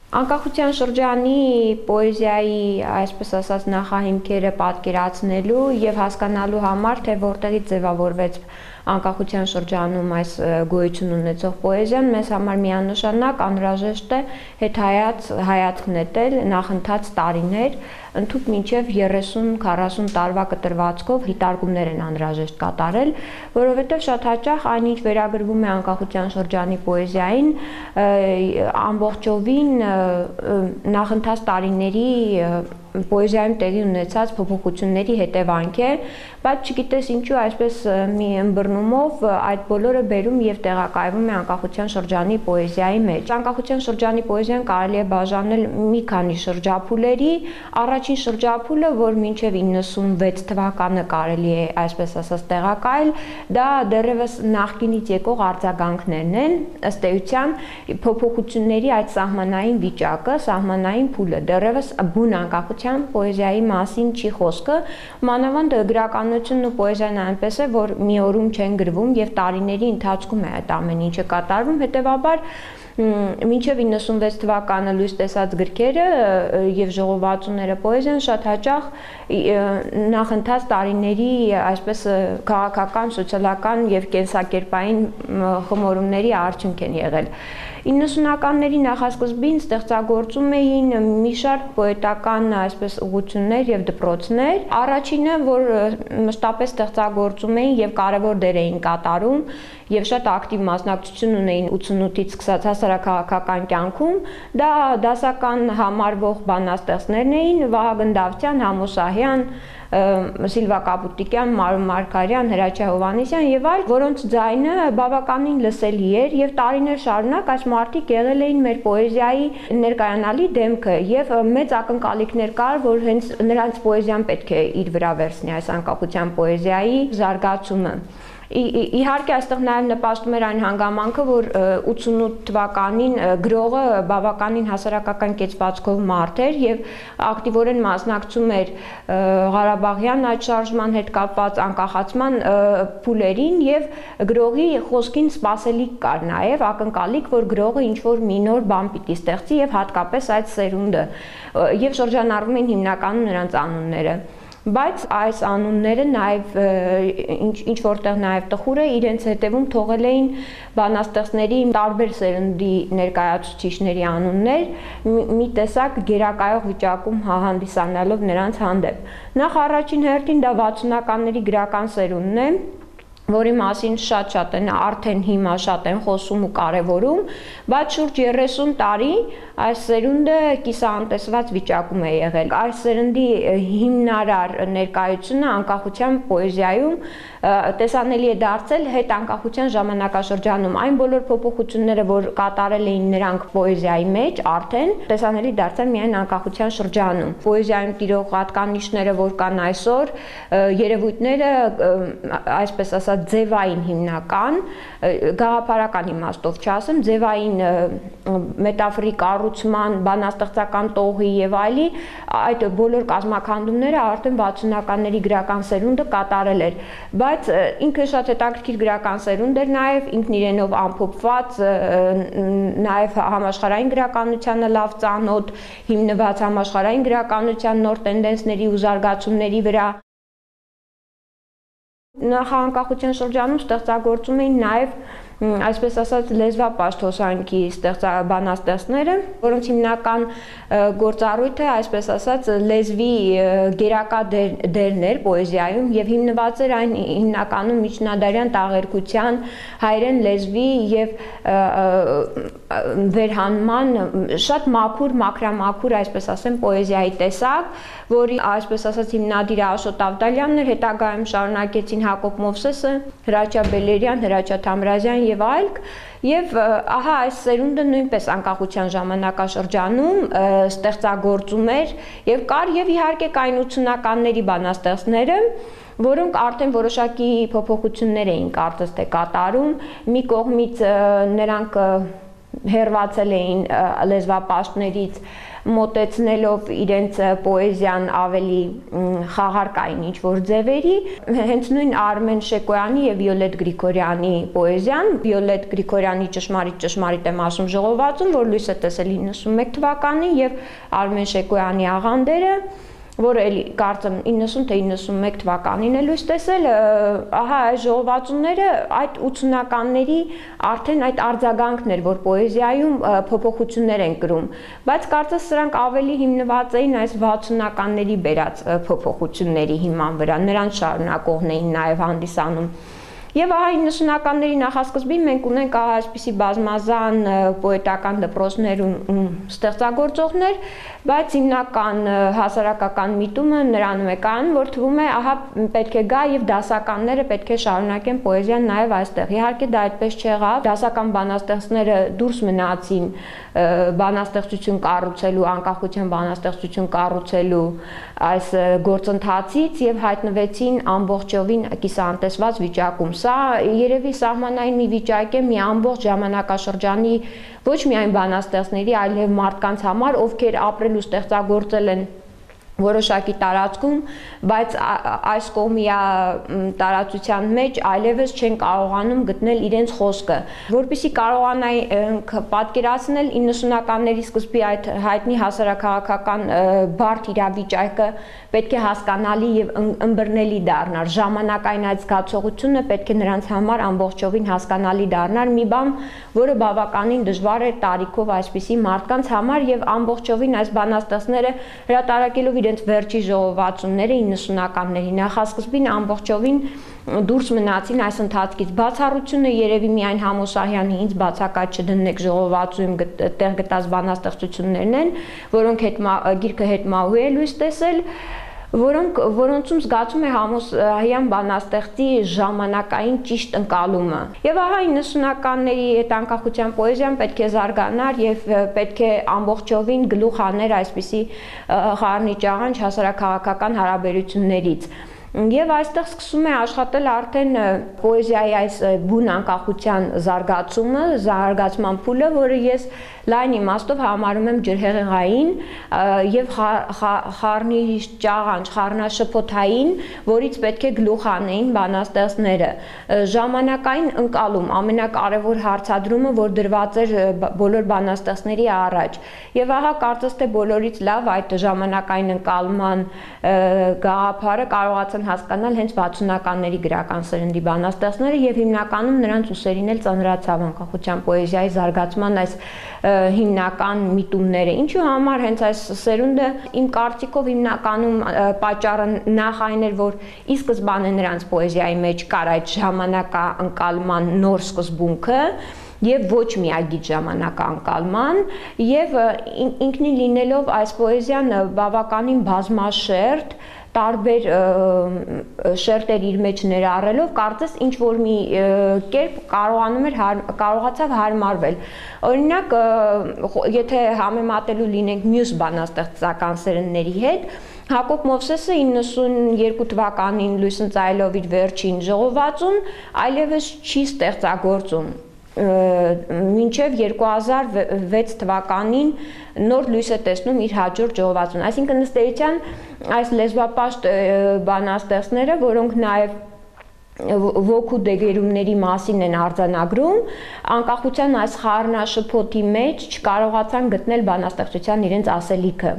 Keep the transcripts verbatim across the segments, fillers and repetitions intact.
Անկախության շրջանի պոեզիայի, այսպես ասած, նախահիմքերը պատկերացնելու եւ հասկանալու համար, թե որտեղից ձևավորվեց անկախության շրջանում այս գոյություն ունեցող պոեզիան, մեզ համար միանշանակ անհրաժեշտ է հետհայաց հայացք նետել նախընթաց տարիներ, ընդհուպ մինչև երեսուն քառասուն տարվա կտրվածքով դիտարկումներ են անհրաժեշտ կատարել, որովհետև շատ հաճախ այն, ինչ վերագրվում է անկախության շրջանի պոեզիային, ամբողջովին նախընթաց տարիների պոեզիայում տեղի ունեցած փոփոխությունների հետևանք է, բայց չգիտես ինչու այսպես մի ըմբռնումով այդ բոլորը բերում եւ տեղակայվում է անկախության շրջանի պոեզիայի մեջ։ Անկախության շրջանի պոեզիան կարելի է բաժանել մի քանի շրջափուլերի, առաջին շրջափուլը, որ մինչև իննսունվեց թվականը կարելի է այսպես ասած տեղակայել, դա դեռևս նախկինից եկող արձագանքներն են, ըստ էության փոփոխությունների այդ սահմանային վիճակը, սահմանային փուլը, դեռևս բուն անկախության պոեզիայի մասին չի խոսքը, մանավանդ գրականությունն ու պոեզիան այնպես է, որ մի օրում չեն գրվում եւ տարիների ընթացքում է այդ ամեն ինչը կատարվում, հետեւաբար մինչև իննսունվեց թվականը լույս տեսած գրքերը եւ ժողովածուները պոեզիան շատ հաճախ նախընթաց տարիների այսպես քաղաքական, սոցիալական եւ կենսակերպային խմորումների արդյունք են եղել։ իննսունականների նախասկզբին ստեղծագործում էին մի շարք պոետական այսպես ուղղություններ եւ դպրոցներ։ Առաջինը, որ մշտապես ստեղծագործում էին եւ կարեւոր դեր էին կատարում եւ շատ ակտիվ մասնակցություն ունեին ութսունութից սկսած հասարակական կյանքում, դա դասական համարվող բանաստեղծներն էին՝ Վահագն Դավթյան, Համո Շահյան, Սիլվա Կապուտիկյան, Մարո Մարգարյան, Հրաչյա Հովհաննիսյան եւ այլ, որոնց ձայնը բավականին լսելի էր եւ տարիներ շարունակ այս մարդիկ եղել էին մեր պոեզիայի ներկայանալի դեմքը եւ մեծ ակնկալիքներ կար, որ հենց նրանց պոեզիան պետք է իր վրա վերցնի այս անկախության պոեզիայի զարգացումը։ Իհարկե այստեղ նաև նպաստում էր այն հանգամանքը, որ ութսունութ թվականին գրողը բավականին հասարակական կեցվածքով մարդ էր եւ ակտիվորեն մասնակցում էր Ղարաբաղյան այդ շարժման հետ կապված անկախացման փուլերին եւ գրողի խոսքին սպասելիք կար նաև ակնկալիք, որ գրողը ինչ որ մի նոր բան պիտի ստեղծի եւ հատկապես այդ սերունդը եւ շրջանառվում են հիմնականում նրանց անունները։ Բայց այս անունները նաև ինչ որտեղ նաև տխուր է իրենց հետևում թողել էին բանաստեղծների տարբեր սերնդի ներկայացուցիչների անուններ, մի տեսակ գերակայող վիճակում հանդիսանալով նրանց հանդեպ։ Նախ առաջին հերթին դա վաթսունականների գրական սերունդն է, որի մասին շատ-շատ են արդեն հիմա շատ են խոսում ու կարևորում, բայց շուրջ երեսուն տարի այս սերունդը կիսաանտեսված վիճակում է եղել։ Այս սերնդի հիմնարար ներկայությունը անկախության պոեզիայում տեսանելի է դարձել հետ անկախության ժամանակաշրջանում։ Այն բոլոր փոփոխությունները, որ կատարել էին նրանք պոեզիայի մեջ, արդեն տեսանելի դարձան միայն անկախության շրջանում։ Պոեզիայում տիրող հատկանիշները, որ կան այսօր, երևույթները, այսպես ասած, ձևային հիմնական, գաղափարական իմաստով չասեմ, ձևային մետաֆորի կառուցման, բանաստեղծական տողի եւ այլի, այդ բոլոր կազմաքանդումները արդեն վաթսունականների գրական սերունդը կատարել էր, բայց ինքը շատ հետաքրքիր գրական սերունդ էր նաեւ, ինքն իրենով ամփոփված, նաեւ համաշխարհային գրականությանը լավ ծանոթ, հիմնված համաշխարհային գրականության նոր տենդենսների ու զարգացումների վրա։ Նախանկախության շրջանում ստեղծագործում էին նաև այսպես ասած լեզվապաշտոսանքի բանաստեղծները, որոնց հիմնական գործառույթը այսպես ասած լեզվի գերակա դերն էր պոեզիայում եւ հիմնված էր այն հիմնականում միջնադարյան տաղերգության, հայերեն լեզվի եւ վերհանման շատ մաքուր, մաքրամաքուր, այսպես ասեմ, պոեզիայի տեսակ, որի այսպես ասած հիմնադիրը Աշոտ Ավդալյանն էր, հետագայում շարունակեցին Հակոբ Մովսեսը, Հրաչյա Բելերյան, Հրաչյա Թամրազյան եւ այլք, եւ ահա այս սերունդը նույնպես անկախության ժամանակաշրջանում ստեղծագործում էր եւ կար եւ իհարկե կային ութսունականների բանաստեղծները, որոնք արդեն որոշակի փոփոխություններ էին կարծես թե կատարում, մի կողմից նրանք հերվածել էին լեզվապաշտներից, մոտեցնելով իրենց պոեզիան ավելի խաղարկային ինչ-որ ձևերի, հենց նույն Արմեն Շեկոյանի եւ Վիոլետ Գրիգորյանի պոեզիան, Վիոլետ Գրիգորյանի ճշմարիտ ճշմարիտ եմ ասում ժողովածուն, որ լույս է տեսել իննսունմեկ թվականին, եւ Արմեն Շեկոյանի աղանդերը, որը էլի կարծեմ իննսուն թե իննսունմեկ թվականին է լույս տեսել, ահա այս ժողովածունները այդ ութսունականների արդեն այդ արձագանքն էր, որ պոեզիայում փոփոխություններ են կրում, բայց կարծես սրանք ավելի հիմնված էին այս վաթսունականների բերած փոփոխությունների հիման վրա, նրանց շարունակողն էին նաև հանդիսանում։ Եվ ահա իննսունականների նախասկզբին մենք ունենք ահա այսպիսի բազմազան պոետական դպրոցներ ու ստեղծագործողներ, բայց հիմնական հասարակական միտումը նրանում է կայանում, որ թվում է ահա պետք է գա եւ դասականները պետք է շարունակեն պոեզիան նաեւ այստեղ։ Իհարկե դա այդպես չեղավ, դասական բանաստեղծները դուրս մնացին բանաստեղծություն կառուցելու, անկախության բանաստեղծություն կառուցելու այս գործընթացից եւ հայտնվեցին ամբողջովին կիսաանտեսված վիճակում։ Սա երևի սահմանային մի վիճակ է մի ամբողջ ժամանակաշրջանի ոչ միայն բանաստեղծների, այլև մարդկանց համար, ովքեր ապրել ու ստեղծագործել են որոշակի տարածքում, բայց այս կողմիա տարածության մեջ այլևս չեն կարողանում գտնել իրենց խոսքը, որպեսզի կարողանայինք պատկերացնել իննսունականների սկզբի այդ հայտնի հասարակքաղաքական բարդ իրավիճակը պետք է հասկանալի եւ ըմբռնելի դառնար, ժամանակային այդ զգացողությունը պետք է նրանց համար ամբողջովին հասկանալի դառնար, մի բան, որը բավականին դժվար է տարիքով այսպիսի մարդկանց համար եւ ամբողջովին այս բանաստեղծները հրատարակելով իրենց վերջի ժողովածունները իննսունականների նախասկզբին ամբողջովին դուրս մնացին այս ընթացքից։ Բացառությունը երևի միայն Համոսահյանի ինձ բացակայ չդնեք ժողովածույում տեղ գտած բանաստեղծություններն են, որոնք հետ գիրքը հետմահու է լույս տեսել, որոնք որոնցում զգացում է Համոսահյան բանաստեղծի ժամանակային ճիշտ ընկալումը։ Եվ ահա իննսունականների այդ անկախության պոեզիան պետք է զարգանար եւ պետք է ամբողջովին գլուխ աներ այսպիսի խառնիճաղանջ հասարակաղաքական հարաբերություններից։ Եվ այստեղ սկսում է աշխատել արդեն պոեզիայի այս բուն անկախության զարգացումը, զարգացման փուլը, որը ես լայն իմաստով համարում եմ ջրհեղեղային եւ խառնիճաղանջ, խառնաշփոթային, որից պետք է գլուխ անեին բանաստեղծները։ Ժամանակային ընկալում, ամենակարևոր հարցադրումը, որ դրված էր բոլոր բանաստեղծների առաջ։ Եվ ահա կարծես թե բոլորից լավ այդ ժամանակային ընկալման գաղափարը կարողացան հասկանալ հենց վաթսունականների գրական սերնդի բանաստեղծները եւ հիմնականում նրանց ուսերին էլ ծանրացավ անկախության պոեզիայի զարգացման այս հիմնական միտումները։ Ինչու համար հենց այս սերունդը իմ կարծիքով հիմնականում պատճառը նախ այն էր, որ ի սկզբանե նրանց պոեզիայի մեջ կար այդ ժամանակաընկալման նոր սկզբունքը եւ ոչ միագիծ ժամանակաընկալման եւ ինքնին լինելով այս պոեզիան բավականին բազմաշերտ տարբեր շերտեր իր մեջ ներառելով կարծես ինչ որ մի կերպ կարողանում էր կարողացավ հարմարվել։ Օրինակ, եթե համեմատելու լինենք մյուս բանաստեղծական սերնդների հետ, Հակոբ Մովսեսը իննսունյոթ թվականին լույս ընծայելով իր վերջին ժողովածուն այլևս չի ստեղծագործում մինչև երկու հազար վեց թվականին նոր լույս է տեսնում իր հաջորդ ժողովածուն։ Այսինքն ըստ էության այս լեզվապաշտ բանաստեղծները, որոնք նաև ոգու դեգերումների մասին են արձանագրում, անկախության այս խառնաշփոթի մեջ չկարողացան գտնել բանաստեղծության իրենց ասելիքը։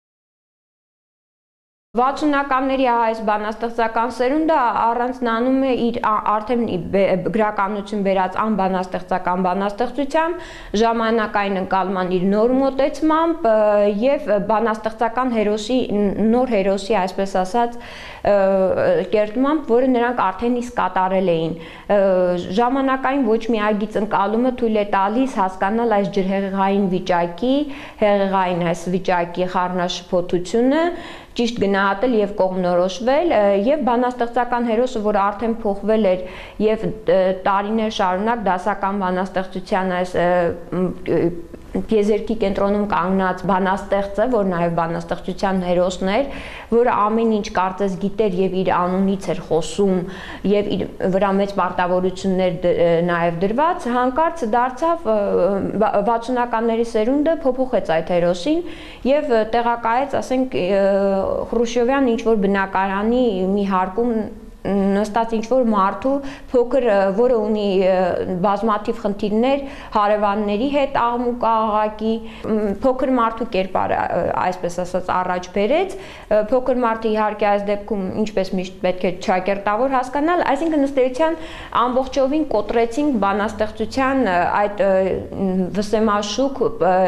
Վաթսունականների այս բանաստեղծական սերունդը առանձնանում է իր արդեն գրականություն բերած անբանաստեղծական բանաստեղծությամբ, ժամանակային ընկալման իր նոր մոտեցմամբ եւ բանաստեղծական հերոսի նոր հերոսի, այսպես ասած, կերտմամբ, որը նրանք արդեն իսկ կատարել էին։ Ժամանակային ոչ միագիծ ընկալումը թույլ է տալիս հասկանալ այս ջրհեղեղային վիճակի, հեղեղային այս վիճակի խառնաշփոթությունը, ճիշտ գնահատել եւ կողմնորոշվել եւ բանաստեղծական հերոսը, որ արդեն փոխվել էր եւ տարիներ շարունակ դասական բանաստեղծության այս տիեզերքի կենտրոնում կանգնած բանաստեղծը, որ նաև բանաստեղծության հերոսներ, որը ամեն ինչ կարծես գիտեր եւ իր անունից էր խոսում եւ իր վրա մեծ պարտավորություններ նաև դրված, հանկարծ դարձավ վաթսունականների սերունդը փոփոխեց այդ հերոսին եւ տեղակայեց, ասենք, Խրուշչովյան ինչ որ բնակարանի մի հարկում նստած ինչ-որ մարդու փոքր, որը ունի բազմաթիվ խնդիրներ հարևանների հետ աղմուկ աղաղակի, փոքր մարդու կերպարը, այսպես ասած, առաջ բերեց, փոքր մարդը իհարկե այս դեպքում ինչպես միշտ պետք է ճակերտավոր հասկանալ, այսինքն ըստ էության ամբողջովին կոտրեցինք բանաստեղծության այդ վսեմաշուկ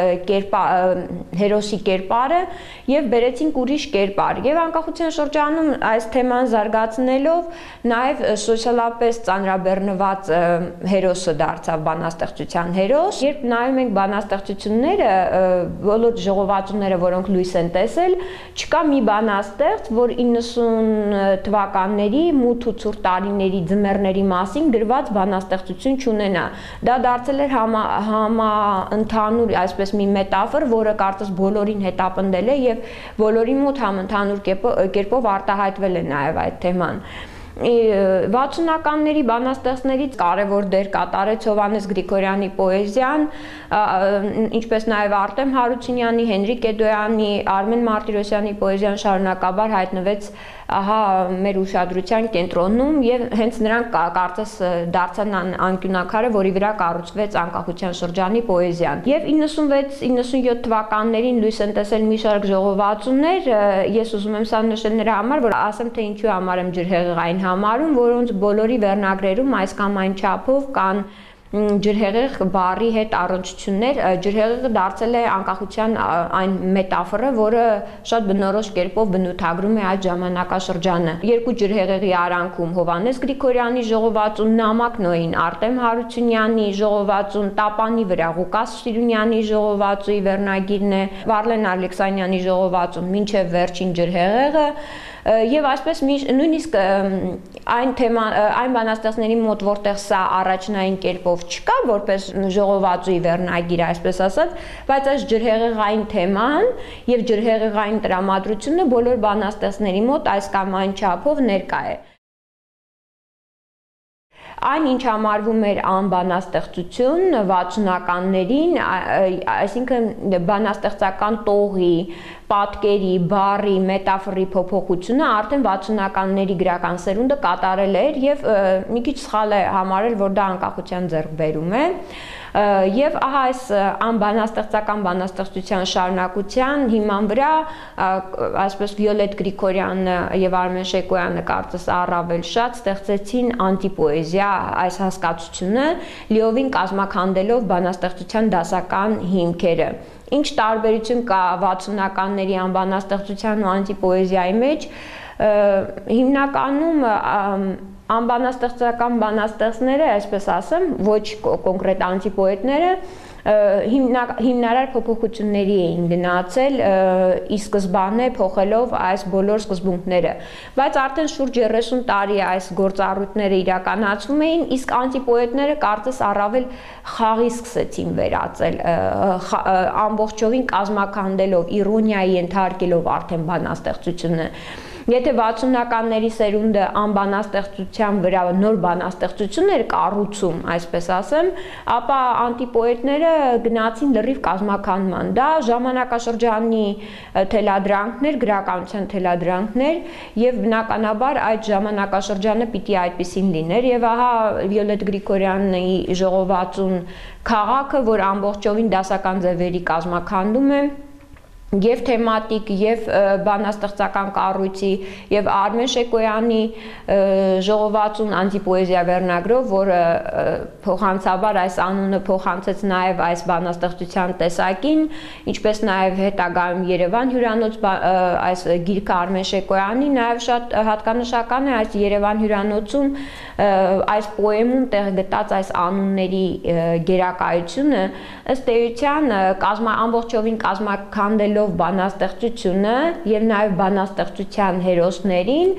հերոսի կերպարը եւ բերեցինք ուրիշ կերպար եւ անկախության շրջանում այս թեման զարգացնելով նաև սոցիալապես ծանրաբեռնված հերոսը դարձավ բանաստեղծության հերոս։ Երբ նայում ենք բանաստեղծությունները, բոլոր ժողովածուները, որոնք լույս են տեսել, չկա մի բանաստեղծ, որ իննսուն թվականների մութ ու ցուրտ տարիների ձմեռների մասին գրված բանաստեղծություն չունենա։ Դա դարձել էր համա, համաընդհանուր, այսպես մի մետաֆոր, որը կարծես բոլորին հետապնդել է եւ բոլորի մոտ համընդհանուր կերպով արտահայտվել է նաև այդ թեման։ վաթսունականների բանաստեղծներից կարևոր դեր կատարեց Հովհաննես Գրիգորյանի պոեզիան, ինչպես նաև Արտեմ Հարությունյանի, Հենրիկ Էդոյանի, Արմեն Մարտիրոսյանի պոեզիան շարունակաբար հայտնվեց ահա մեր ուշադրության կենտրոնում եւ հենց նրանք կարծես դարձան անկյունակարը, որի վրա կառուցվեց անկախության շրջանի պոեզիան։ Եվ իննսունվեց իննսունյոթ թվականներին լույս են տեսել մի շարք ժողովածուներ, ես ուզում եմ սա նշել նրա համար, որ ասեմ թե ինչու համար եմ ջրհեղեղային համարում, որոնց բոլորի վերնագրերում այս կամ այն չափով կան ջրհեղեղ բառի հետ առնչություններ, ջրհեղեղը դարձել է անկախության այն մետաֆորը, որը շատ բնորոշ կերպով բնութագրում է այդ ժամանակաշրջանը։ Երկու ջրհեղեղի արանքում Հովհաննես Գրիգորյանի ժողովածուն, Նամակ Նոյին Արտեմ Հարությունյանի ժողովածուն, Տապանի վրա Ղուկաս Սիրունյանի ժողովածուի վերնագիրն է, Վարլեն Ալեքսանյանի ժողովածուն մինչև վերջին ջրհեղեղը եւ այսպես նույնիսկ այն թեմա այն բանաստեղծների մոտ որտեղ սա առաջնային կերպով չկա որպես ժողովածուի վերնագիր, այսպես ասած, բայց այս ջրհեղեղային թեման եւ ջրհեղեղային տրամադրությունը բոլոր բանաստեղծների մոտ այս կամ այն չափով ներկա է։ Այն ինչ համարվում էր անբանաստեղծություն վաթսունականներին, այսինքն բանաստեղծական տողի, պատկերի, բառի, մետաֆորի փոփոխությունը արդեն վաթսունականների գրական սերունդը կատարել էր եւ մի քիչ սխալ է համարել, որ դա անկախության ձեռքբերում է։ Եվ ահա այս անբանաստեղծական բանաստեղծության շարունակության հիման վրա այսպես Վիոլետ Գրիգորյանը եւ Արմեն Շեկոյանը կարծես առավել շատ ստեղծեցին անտիպոեզիա այս հասկացությունը, լիովին կազմաքանդելով բանաստեղծության դասական հիմքերը։ Ինչ տարբերություն կա վաթսունականների անբանաստեղծության ու անտիպոեզիայի մեջ, հիմնականում անբանաստեղծական բանաստեղծները, այսպես ասեմ, ոչ կոնկրետ անտիպոետները, հիմնարար փոփոխությունների էին գնացել ի սկզբանե փոխելով այս բոլոր սկզբունքները, բայց արդեն շուրջ երեսուն տարի այս գործառույթները իրականացվում էին, իսկ անտիպոետները կարծես առավել խաղի սկսեցին վերածել, ամբողջովին կազմաքանդելով, իրոնիայի ենթարկելով արդեն բանաստեղծությունը։ Եթե վաթսունականների սերունդը անբանաստեղծության վրա նոր բանաստեղծություն էր կառուցում, այսպես ասեմ, ապա անտիպոետները գնացին լրիվ կազմաքանդման։ Դա ժամանակաշրջանի թելադրանքներ, գրականության թելադրանքներ եւ բնականաբար այդ ժամանակաշրջանը պիտի այդպեսին լիներ եւ ահա Վիոլետ Գրիգորյանի ժողովածուն քաղաքը, որ ամբողջովին դասական ձևերի կազմաքանդում է եւ թեմատիկ եւ բանաստեղծական կառույցի եւ Արմեն Շեկոյանի ժողովածուն անտիպոեզիա վերնագրով, որը փոխանցաբար այս անունը փոխանցեց նաեւ այս բանաստեղծության տեսակին, ինչպես նաեւ հետագայում Երևան հյուրանոց այս գիրքը Արմեն Շեկոյանի, նաեւ շատ հատկանշական է այս Երևան հյուրանոցում այս պոեմում տեղ գտած այս անունների գերակայությունը, ըստ էության կազմա ամբողջովին կազմաքանդելով բանաստեղծությունը եւ նաեւ բանաստեղծության հերոսներին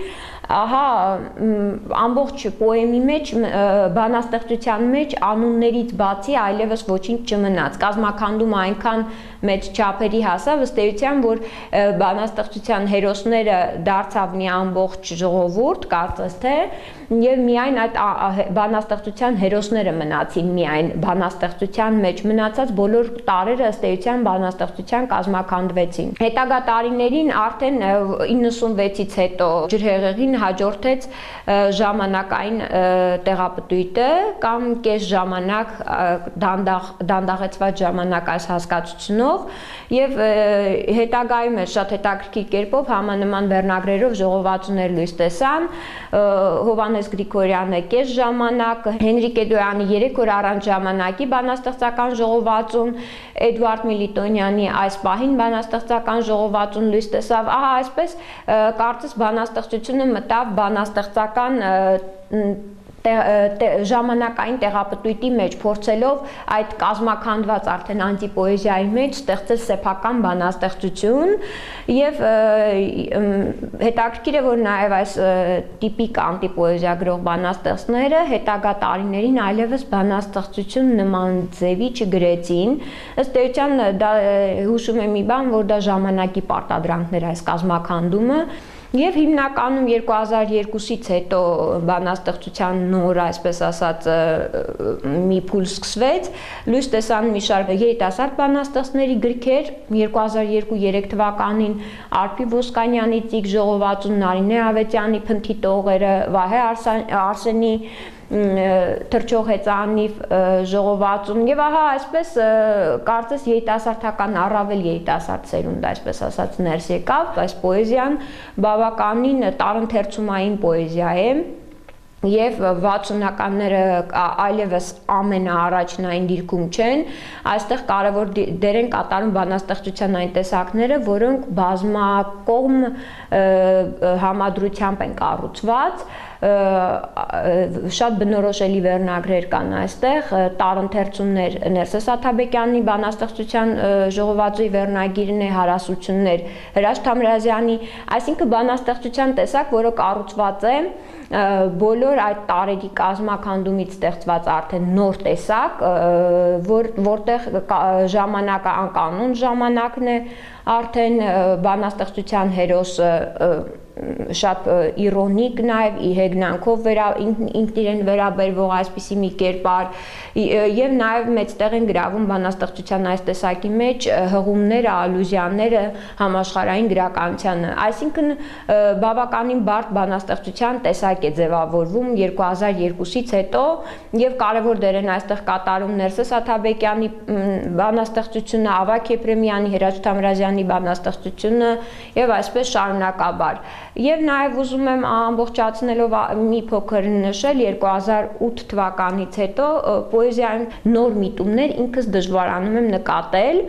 ահա ամբողջ պոեմի մեջ, բանաստեղծության մեջ անուններից բացի այլևս ոչինչ չմնաց։ Կազմաքանդումը այնքան մեծ չափերի հասավ, ըստ էության, որ բանաստեղծության հերոսները դարձավ մի ամբողջ ժողովուրդ, կարծես թե, եւ միայն այդ բանաստեղծության հերոսները մնացին միայն բանաստեղծության մեջ, մնացած բոլոր տարրերը ըստ էության բանաստեղծության կազմաքանդվեցին։ Հետագա տարիներին արդեն իննսունվեցից հետո ջրհեղեղին հաջորդեց ժամանակային տեղապտույտը կամ կես ժամանակ դանդաղ դանդաղեցված ժամանակ այս հասկացությունով եւ հետագայում էլ շատ հետաքրքիր կերպով համանման վերնագրերով ժողովածուներ լույս տեսան, Հովհաննես Գրիգորյանը կես ժամանակ, Հենրիկ Էդոյանի երեք օր առանց ժամանակի բանաստեղծական ժողովածուն, Էդվարդ Միլիտոնյանի այս պահին բանաստեղծական ժողովածուն լույս տեսավ, ահա այսպես կարծես բանաստեղծությունը մտավ բանաստեղծական ժամանակային տեղապտույտի մեջ, փորձելով այդ կազմաքանդված արդեն անտիպոեզիայի մեջ ստեղծել սեփական բանաստեղծություն եւ հետաքրքիր է, որ նաեւ այս տիպիկ անտիպոեզիա գրող բանաստեղծները հետագա տարիներին այլևս բանաստեղծություն նման ձևի չգրեցին, ըստ էության դա հուշում է մի բան, որ դա ժամանակի պարտադրանքներ այս կազմաքանդումը Եվ հիմնականում երկու հազար երկուսից հետո բանաստեղծության նոր, այսպես ասած, մի փուլ սկսվեց, լույս տեսան մի շարք երիտասարդ բանաստեղծների գրքեր, երկու հազար երկու երեք թվականին Արփի Ոսկանյանի Ծիկ ժողովածուն, Նարինե Ավետյանի Փնթի տողերը, Վահե Արսենի Թրջող հեծանի ժողովածուն եւ ահա այսպես կարծես երիտասարդական առավել երիտասարդ սերունդ այսպես ասած ներս եկավ այս պոեզիան բավականին տարընթերցումային պոեզիա է Եվ վաթսունականները այլևս ամենաառաջնային դիրքում չեն, այստեղ կարևոր դեր են կատարում բանաստեղծության այն տեսակները, որոնք բազմակողմ համադրությամբ են կառուցված, շատ բնորոշելի վերնագրեր կան այստեղ, տարընթերցումներ Ներսես Աթաբեկյանի բանաստեղծության ժողովածուի վերնագիրն է, հարասություններ Հրաչ Թամրազյանի, այսինքն բանաստեղծության տեսակ, որը կառուցված է բոլոր այդ տարերի կազմաքանդումից ստեղծված արդեն նոր տեսակ, որ որտեղ ժամանակը անկանոն ժամանակն է, արդեն բանաստեղծության հերոսը շատ իրոնիկ նաև հեգնանքով ինքն իրեն վերաբերվող այսպիսի մի կերպար եւ նաև մեծտեղ են գրավում բանաստեղծության այս տեսակի մեջ հղումները, ալյուզիաները համաշխարհային գրականությանը, այսինքն բավականին բարդ բանաստեղծության տեսակ է ձևավորվում երկու հազար երկուսից հետո եւ կարեւոր դեր են այստեղ կատարում Ներսես Աթաբեկյանի բանաստեղծությունը, Ավագ Եփրեմյանի, Հրաչ Թամրազյանի բանաստեղծությունը եւ այսպես շարունակաբար Եվ նաև ուզում եմ ամբողջացնելով մի փոքր նշել երկու հազար ութ թվականից հետո պոեզիայում նոր միտումներ ինքս դժվարանում եմ նկատել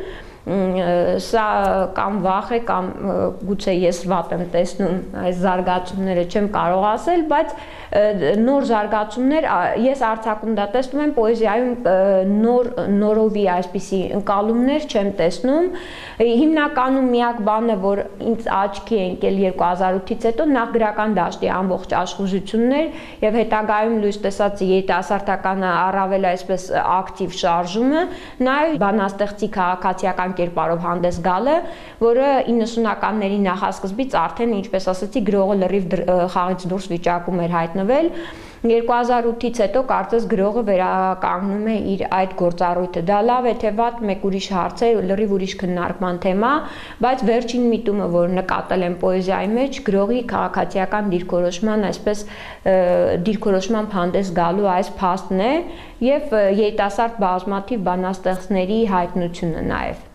Սա կամ վախ է, կամ գուցե ես վատ եմ տեսնում այս զարգացումները չեմ կարող ասել, բայց նոր զարգացումներ ես արձակում դա տեսնում եմ պոեզիայում նոր նորովի այսպիսի ընկալումներ չեմ տեսնում հիմնականում միակ բանը որ ինձ աչքի է ընկել երկու հազար ութից հետո նախ գրական դաշտի ամբողջ աշխուժություններ եւ հետագայում լույս տեսած երիտասարդական առավել այսպես ակտիվ շարժումը նաեւ բանաստեղծի քաղաքացիական կերպարով հանդես գալը, որը իննսունականների նախասկզբից արդեն, ինչպես ասացի, գրողը լրիվ խաղից դուրս վիճակում էր հայտնվել երկու հազար ութից հետո կարծես գրողը վերականգնում է իր այդ գործառույթը։ Դա լավ է թե վատ, մեկ ուրիշ հարց է, լրիվ ուրիշ քննարկման թեմա, բայց վերջին միտումը, որ նկատել եմ պոեզիայի մեջ, գրողի քաղաքացիական դիրքորոշման, այսպես դիրքորոշման հանդես գալու այս փաստն է եւ երիտասարդ բազմաթիվ բանաստեղծների հայտնությունը նաեւ